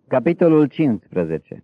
Capitolul 15.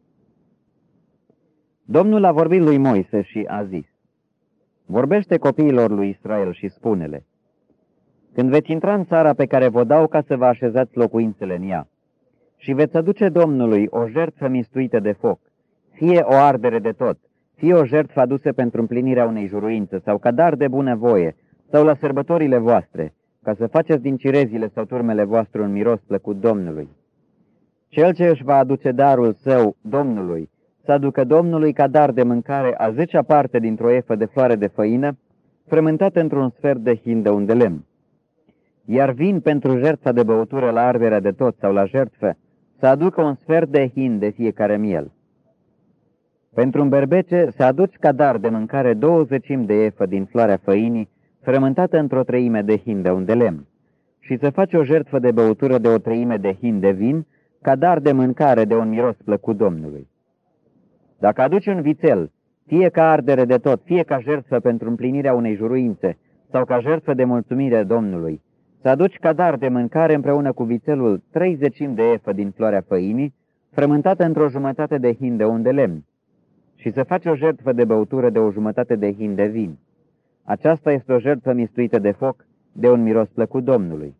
Domnul a vorbit lui Moise și a zis: Vorbește copiilor lui Israel și spune-le: Când veți intra în țara pe care vă dau ca să vă așezați locuințele în ea, și veți aduce Domnului o jertfă mistuită de foc, fie o ardere de tot, fie o jertfă adusă pentru împlinirea unei juruințe, sau ca dar de bunăvoie, sau la sărbătorile voastre, ca să faceți din cirezile sau turmele voastre un miros plăcut Domnului. Cel ce își va aduce darul său Domnului, să aducă Domnului ca dar de mâncare a 10-a parte dintr-o efă de floare de făină, frământată într-un sfert de hin de un de lemn. Iar vin pentru jertfa de băutură la arderea de tot sau la jertfă, să aducă un sfert de hin de fiecare miel. Pentru un berbece să aduci ca dar de mâncare 20 de efă din floarea făinii, frământată într-o treime de hin de un de lemn, și să faci o jertfă de băutură de o treime de hin de vin, ca dar de mâncare de un miros plăcut Domnului. Dacă aduci un vițel, fie ca ardere de tot, fie ca jertfă pentru împlinirea unei juruințe, sau ca jertfă de mulțumire Domnului, să aduci ca dar de mâncare împreună cu vițelul 30 de efă din floarea făinii, frământată într-o jumătate de hin de un de lemn, și să faci o jertfă de băutură de o jumătate de hin de vin. Aceasta este o jertfă mistuită de foc, de un miros plăcut Domnului.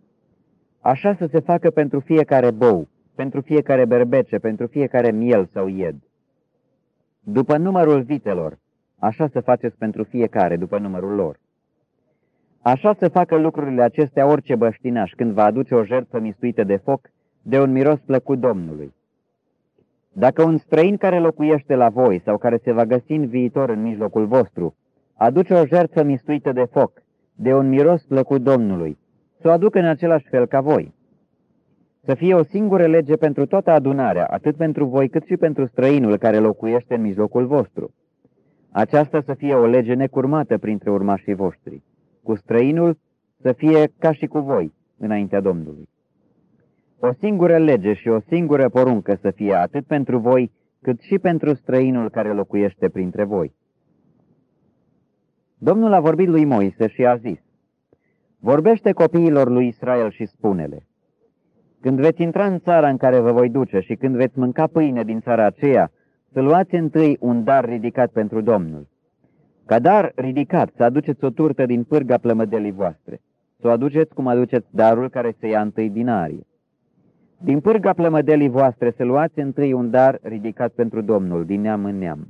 Așa să se facă pentru fiecare bou, pentru fiecare berbece, pentru fiecare miel sau ied. După numărul vitelor, așa să faceți pentru fiecare, după numărul lor. Așa să facă lucrurile acestea orice băștinaș când va aduce o jertfă mistuită de foc, de un miros plăcut Domnului. Dacă un străin care locuiește la voi sau care se va găsi în viitor în mijlocul vostru, aduce o jertfă mistuită de foc, de un miros plăcut Domnului, să o aducă în același fel ca voi. Să fie o singură lege pentru toată adunarea, atât pentru voi cât și pentru străinul care locuiește în mijlocul vostru. Aceasta să fie o lege necurmată printre urmașii voștri. Cu străinul să fie ca și cu voi, înaintea Domnului. O singură lege și o singură poruncă să fie atât pentru voi, cât și pentru străinul care locuiește printre voi. Domnul a vorbit lui Moise și a zis: Vorbește copiilor lui Israel și spune-le: Când veți intra în țara în care vă voi duce și când veți mânca pâine din țara aceea, să luați întâi un dar ridicat pentru Domnul. Ca dar ridicat să aduceți o turtă din pârga plămădelii voastre. Să o aduceți cum aduceți darul care se ia întâi din arie. Din pârga plămădelii voastre să luați întâi un dar ridicat pentru Domnul, din neam în neam.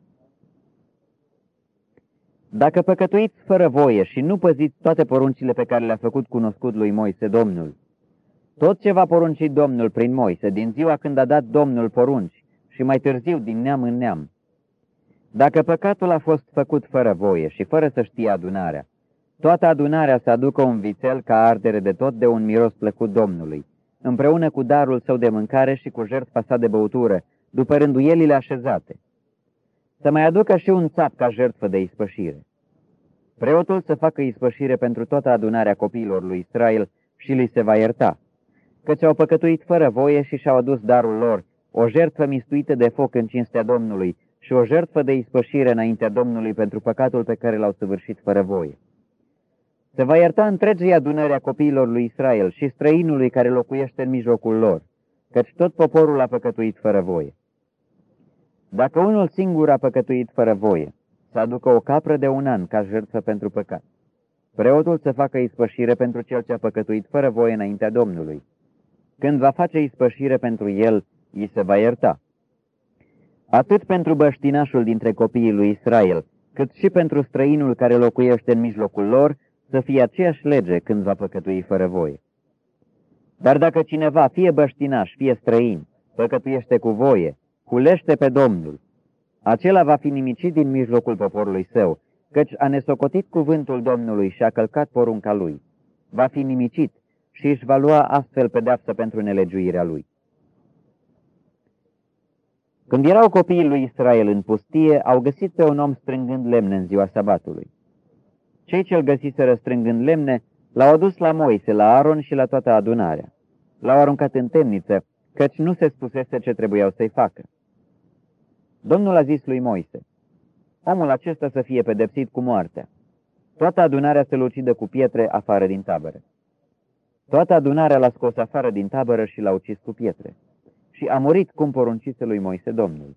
Dacă păcătuiți fără voie și nu păziți toate poruncile pe care le-a făcut cunoscut lui Moise Domnul, tot ce va porunci Domnul prin Moise, din ziua când a dat Domnul porunci și mai târziu din neam în neam, dacă păcatul a fost făcut fără voie și fără să știe adunarea, toată adunarea să aducă un vițel ca ardere de tot de un miros plăcut Domnului, împreună cu darul său de mâncare și cu jertfa sa de băutură, după rânduielile așezate. Să mai aducă și un țap ca jertfă de ispășire. Preotul să facă ispășire pentru toată adunarea copiilor lui Israel și li se va ierta, căci au păcătuit fără voie și și-au adus darul lor, o jertfă mistuită de foc în cinstea Domnului și o jertfă de ispășire înaintea Domnului pentru păcatul pe care l-au săvârșit fără voie. Se va ierta întregii adunări a copiilor lui Israel și străinului care locuiește în mijlocul lor, căci tot poporul a păcătuit fără voie. Dacă unul singur a păcătuit fără voie, să aducă o capră de 1 an ca jertfă pentru păcat. Preotul să facă ispășire pentru cel ce a păcătuit fără voie înaintea Domnului. Când va face ispășire pentru el, îi se va ierta. Atât pentru băștinașul dintre copiii lui Israel, cât și pentru străinul care locuiește în mijlocul lor, să fie aceeași lege când va păcătui fără voie. Dar dacă cineva, fie băștinaș, fie străin, păcătuiește cu voie, hulește pe Domnul, acela va fi nimicit din mijlocul poporului său, căci a nesocotit cuvântul Domnului și a călcat porunca lui. Va fi nimicit și își va lua astfel pedeapsă pentru nelegiuirea lui. Când erau copiii lui Israel în pustie, au găsit pe un om strângând lemne în ziua sabatului. Cei ce-l găsiseră strângând lemne l-au adus la Moise, la Aron și la toată adunarea. L-au aruncat în temniță, căci nu se spusese ce trebuiau să-i facă. Domnul a zis lui Moise: Omul acesta să fie pedepsit cu moartea. Toată adunarea să-l ucidă cu pietre afară din tabără. Toată adunarea l-a scos afară din tabără și l-a ucis cu pietre. Și și a murit cum poruncise lui Moise Domnul.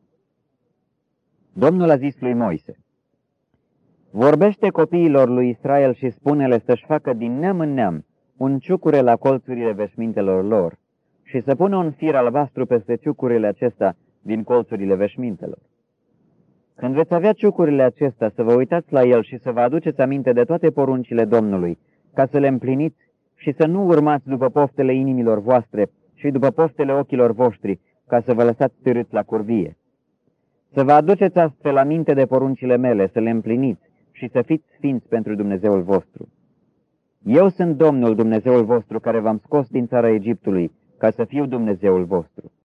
Domnul a zis lui Moise: vorbește copiilor lui Israel și spune-le să-și facă din neam în neam un ciucure la colțurile veșmintelor lor și să pună un fir albastru peste ciucurile acestea din colțurile veșmintelor. Când veți avea ciucurile acestea, să vă uitați la el și să vă aduceți aminte de toate poruncile Domnului, ca să le împliniți și să nu urmați după poftele inimilor voastre și după poftele ochilor voștri, ca să vă lăsați târâți la curvie. Să vă aduceți astfel aminte de poruncile mele, să le împliniți și să fiți sfinți pentru Dumnezeul vostru. Eu sunt Domnul Dumnezeul vostru, care v-am scos din țara Egiptului, ca să fiu Dumnezeul vostru.